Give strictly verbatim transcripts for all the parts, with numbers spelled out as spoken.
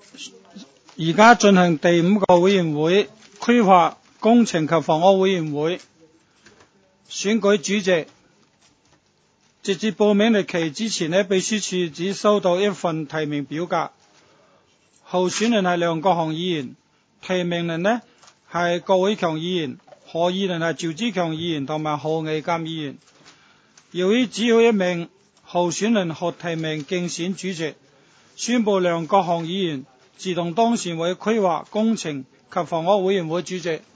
而家進行第五個委員會規劃工程及房屋委員會選舉主席。截至報名日期之前呢，秘書處只收到一份提名表格。候選人係梁國雄議員，提名人呢係郭偉強議員，何議員係趙志強議員同埋何毅鑑議員。由於只有一名候選人獲提名競選主席，宣布梁國雄議員自動當選為規劃工程及房屋委員會主席。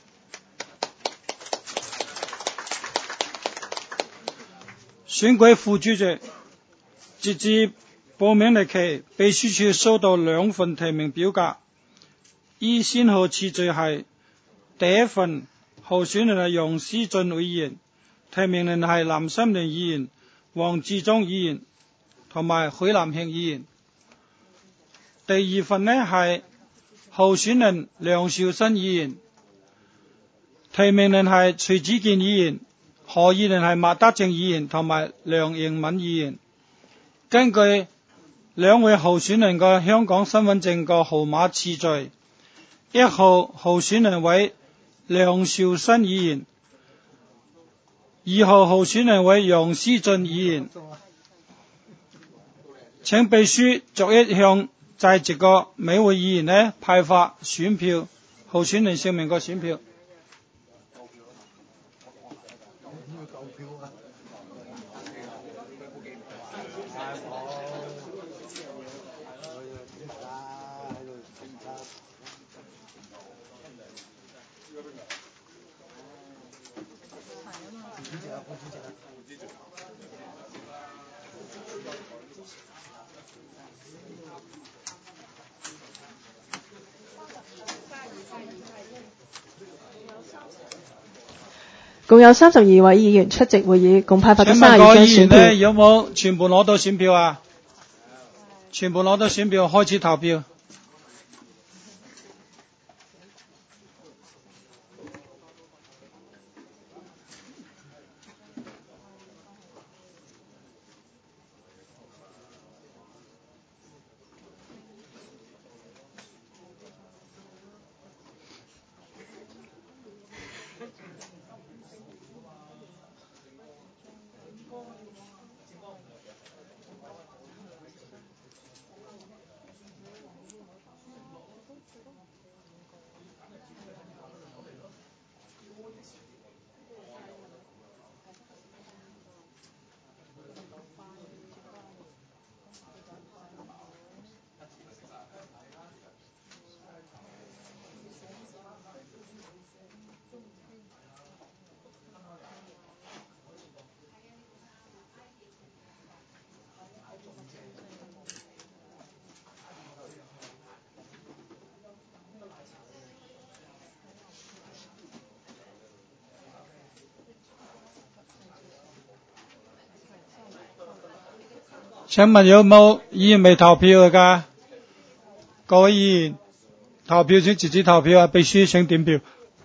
選舉副主席，截至報名日期，秘書處收到兩份提名表格，依先後次序係：第一份候選人係楊思俊議員，提名人係藍心玲議員、黃志忠議員同埋許南慶議員。第二份呢係候選人梁兆新議員，提名人係徐子健議員、何議員係麥德正議員同埋梁盈敏議員。根據兩位候選人嘅香港身份證嘅號碼次序，一號候選人為梁兆新議員，二號候選人為楊思俊議員。請秘書逐一向在席嘅每位議員呢派發選票，候選人姓名嘅選票。 共有三十二位議員出席會議，共派發咗三十二張選票。 有冇全部攞到選票啊？全部攞到選票，開始投票。請問有冇議員未投票㗎？各位議員投票請截止投票啊！秘書請點票。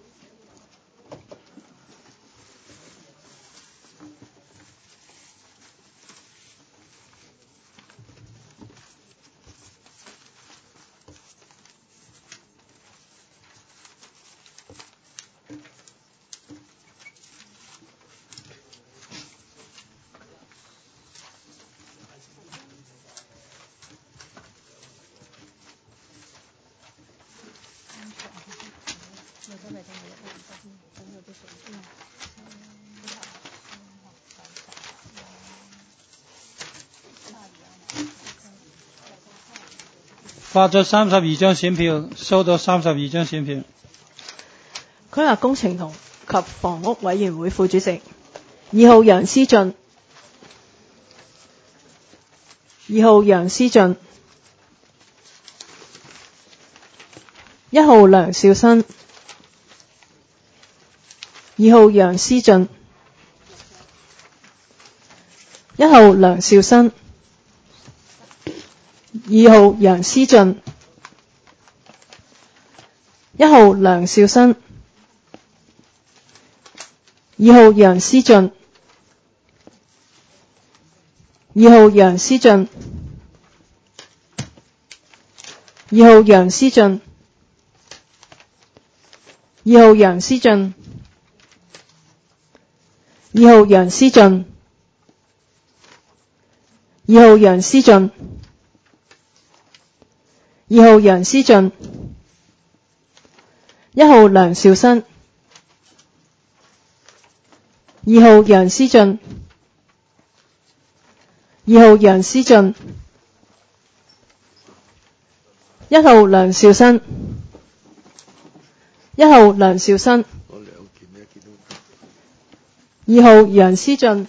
發咗三十二張選票，收到三十二張選票。 規劃工程同及房屋委員會副主席，二號楊思俊，二號楊思俊，一號梁兆新，二號楊思俊，一號梁兆新，二號楊思俊，一號梁兆新，二號楊思俊，二號楊思俊， 二號楊思俊，二號楊思俊，二號楊思俊，二號楊思俊，二號楊思俊，一號梁兆新，二號楊思俊，二號楊思俊，一號梁兆新，一號梁兆新，二號楊思俊，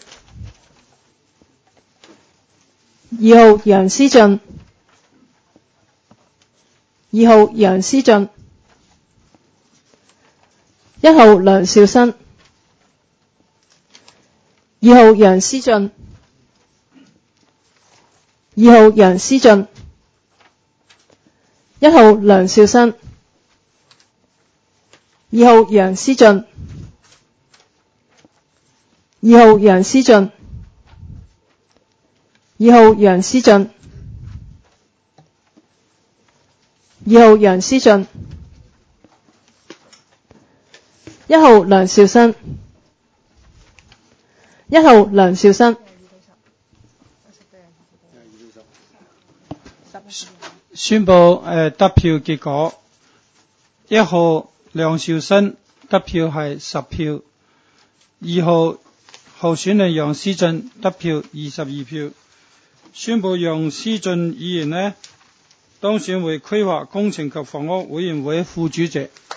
二號楊思俊，二號楊思俊，一號梁兆新，二號楊思俊，二號楊思俊，一號梁兆新，二號楊思俊，二號楊思俊，二號楊思俊，二號楊思俊，一號梁兆新，一號梁兆新。 宣布誒、呃、得票結果，一號梁兆新得票係十票，二號候選人楊思俊得票二十二票。宣布楊思俊議員呢當選為規劃工程及房屋委員會副主席。